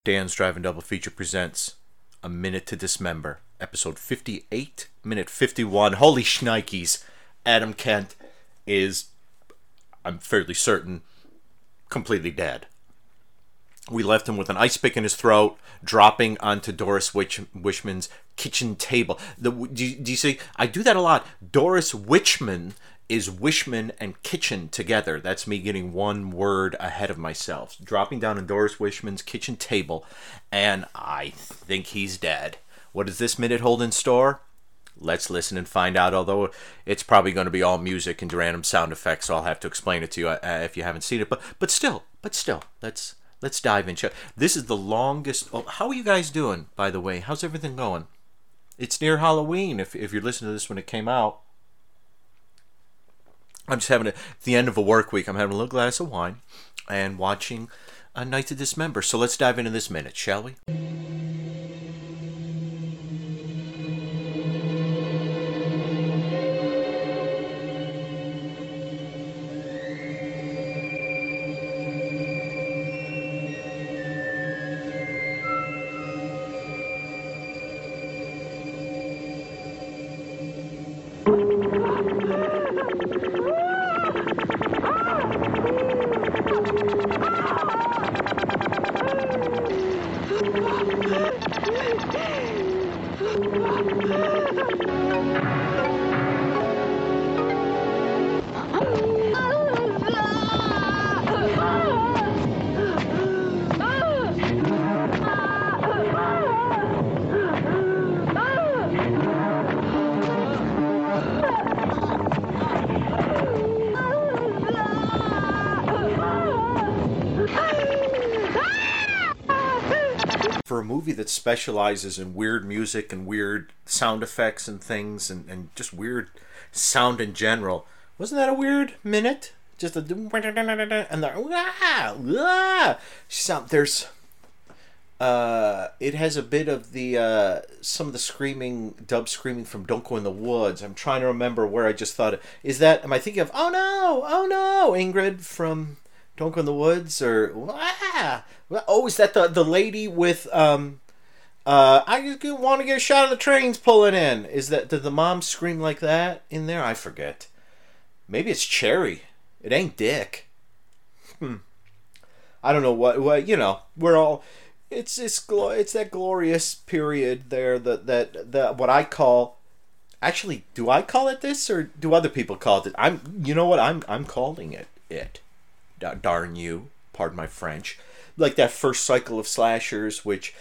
Dan's Driving Double Feature presents A Minute to Dismember, episode 58, minute 51. Holy shnikes, Adam Kent is, I'm fairly certain, completely dead. We left him with an ice pick in his throat, dropping onto Doris Wishman's kitchen table. Do you see? I do that a lot. Doris Wishman is Wishman and kitchen together. That's me getting one word ahead of myself. Dropping down on Doris Wishman's kitchen table, and I think he's dead. What does this minute hold in store? Let's listen and find out, although it's probably going to be all music and random sound effects, so I'll have to explain it to you if you haven't seen it. But still, let's dive into it. This is the longest... Oh, how are you guys doing, by the way? How's everything going? It's near Halloween, if you're listening to this when it came out. I'm just having at the end of a work week, I'm having a little glass of wine and watching A Night to Dismember. So let's dive into this minute, shall we? For a movie that specializes in weird music and weird sound effects and things and just weird sound in general, wasn't that a weird minute? Just a and the sound. There's it has a bit of the some of the screaming, dub screaming from Don't Go in the Woods. I'm trying to remember where I just thought is that. Am I thinking of oh no, Ingrid from Don't Go in the Woods, or is that the lady with I just want to get a shot of the trains pulling in? Did the mom scream like that in there? I forget. Maybe it's Cherry. It ain't Dick. I don't know what we're all. It's that glorious period there that what I call. Actually, do I call it this, or do other people call it? I'm calling it. Darn you, pardon my French. Like that first cycle of slashers, which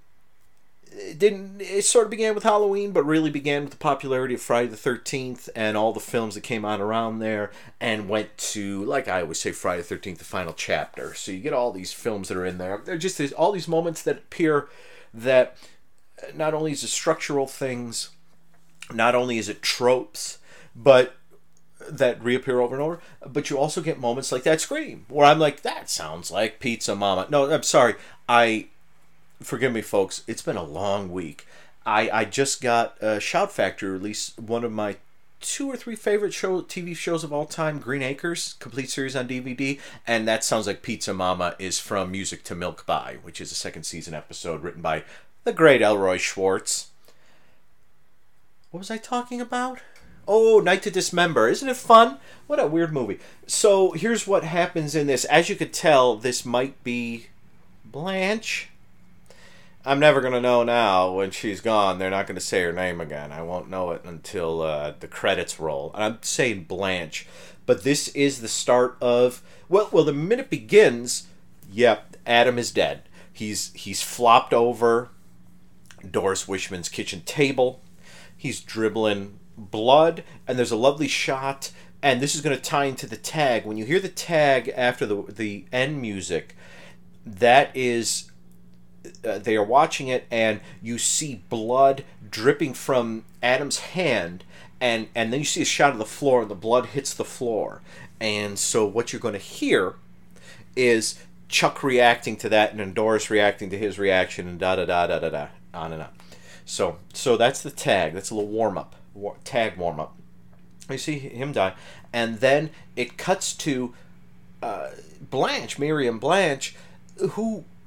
it sort of began with Halloween, but really began with the popularity of Friday the 13th and all the films that came out around there, and went to, like I always say, Friday the 13th, the final chapter. So you get all these films that are in there. They're just all these moments that appear that not only is it structural things, not only is it tropes, but that reappear over and over, but you also get moments like that scream where I'm like, that sounds like Pizza Mama. No, I'm sorry. Forgive me, folks. It's been a long week. I just got Shout Factory release one of my 2 or 3 favorite TV shows of all time, Green Acres, complete series on DVD, and that sounds like Pizza Mama is from Music to Milk By, which is a second season episode written by the great Elroy Schwartz. What was I talking about? Oh, Night to Dismember. Isn't it fun? What a weird movie. So here's what happens in this. As you could tell, this might be Blanche. I'm never going to know now. When she's gone, they're not going to say her name again. I won't know it until the credits roll. And I'm saying Blanche. But this is the start of... Well, the minute begins, yep, Adam is dead. He's flopped over Doris Wishman's kitchen table. He's dribbling blood, and there's a lovely shot, and this is going to tie into the tag. When you hear the tag after the end music, that is they are watching it, and you see blood dripping from Adam's hand, and then you see a shot of the floor, and the blood hits the floor. And so what you're going to hear is Chuck reacting to that, and then Doris reacting to his reaction, and on and on. So that's the tag. That's a little warm-up. Tag warm-up. You see him die. And then it cuts to Blanche, Miriam Blanche, who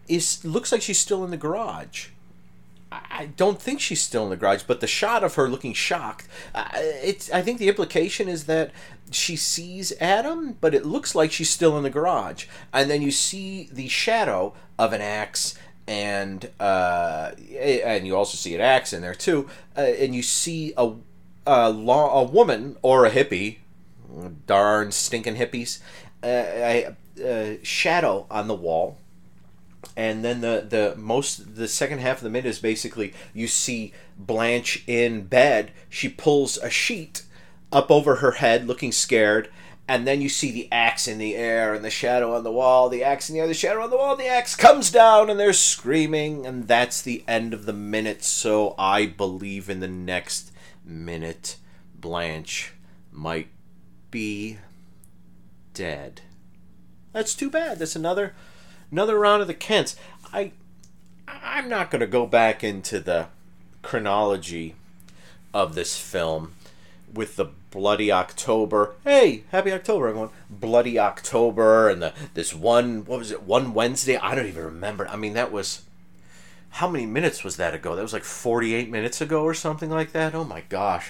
looks like she's still in the garage. I don't think she's still in the garage, but the shot of her looking shocked, I think the implication is that she sees Adam, but it looks like she's still in the garage. And then you see the shadow of an axe, and you also see an axe in there too, and you see a woman or a hippie, darn stinking hippies, a shadow on the wall. And then the second half of the minute is basically you see Blanche in bed. She pulls a sheet up over her head, looking scared, and then you see the axe in the air and the shadow on the wall. The axe in the air, the shadow on the wall. The axe comes down, and they're screaming, and that's the end of the minute. So I believe in the next minute, Blanche might be dead. That's too bad. That's another round of the Kents. I'm not going to go back into the chronology of this film with the Bloody October. Hey, happy October, everyone. Bloody October and one Wednesday? I don't even remember. I mean, that was... How many minutes was that ago? That was like 48 minutes ago or something like that? Oh my gosh.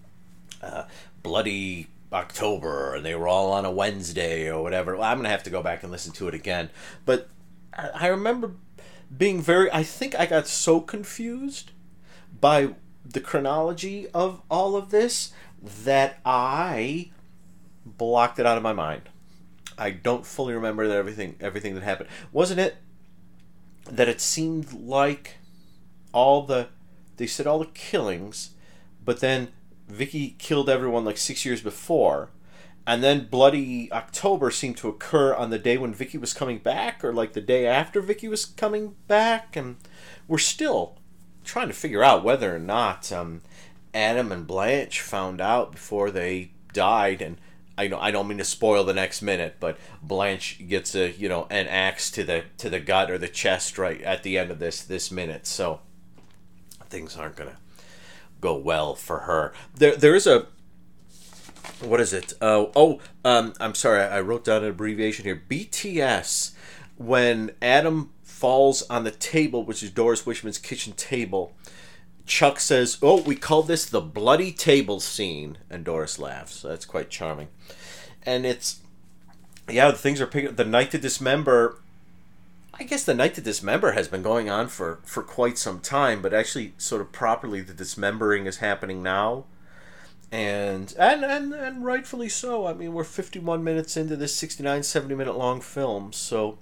Bloody October, and they were all on a Wednesday or whatever. Well, I'm going to have to go back and listen to it again. But I remember being I think I got so confused by the chronology of all of this that I blocked it out of my mind. I don't fully remember that everything that happened. Wasn't it that it seemed like they said all the killings, but then Vicky killed everyone like 6 years before, and then Bloody October seemed to occur on the day when Vicky was coming back, or like the day after Vicky was coming back, and we're still trying to figure out whether or not Adam and Blanche found out before they died. And I don't mean to spoil the next minute, but Blanche gets an axe to the gut or the chest right at the end of this minute, so things aren't gonna go well for her. There is a... What is it? I'm sorry, I wrote down an abbreviation here. BTS. When Adam falls on the table, which is Doris Wishman's kitchen table, Chuck says, "Oh, we call this the bloody table scene," and Doris laughs. So that's quite charming. And it's... Yeah, things are picking up. The Night to Dismember... I guess the Night to Dismember has been going on for quite some time, but actually sort of properly the dismembering is happening now. And rightfully so. I mean, we're 51 minutes into this 69, 70 minute long film, so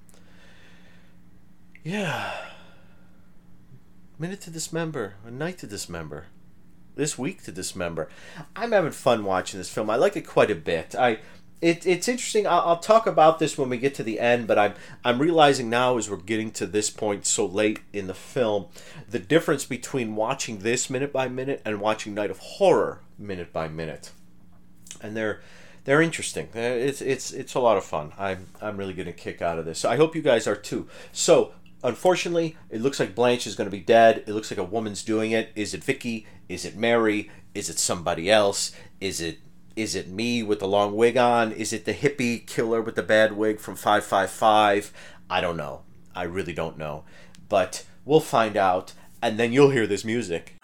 yeah. Minute to Dismember, a Night to Dismember, this week to Dismember. I'm having fun watching this film. I like it quite a bit. It's interesting. I'll talk about this when we get to the end, but I'm realizing now as we're getting to this point so late in the film, the difference between watching this minute by minute and watching Night of Horror minute by minute, and they're interesting. It's a lot of fun. I'm really getting a kick out of this. So I hope you guys are too. So unfortunately, it looks like Blanche is going to be dead. It looks like a woman's doing it. Is it Vicky? Is it Mary? Is it somebody else? Is it me with the long wig on? Is it the hippie killer with the bad wig from 555? I don't know. I really don't know. But we'll find out, and then you'll hear this music.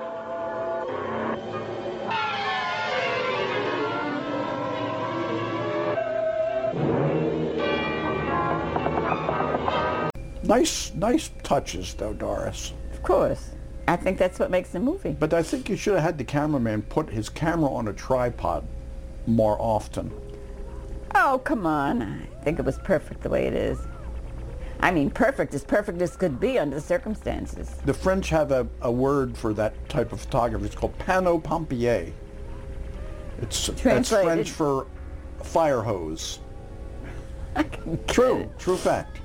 Nice touches, though, Doris. Of course. I think that's what makes the movie. But I think you should have had the cameraman put his camera on a tripod more often. Oh, come on. I think it was perfect the way it is. I mean, perfect as could be under the circumstances. The French have a word for that type of photography. It's called panneau pompier. It's French for fire hose. True fact.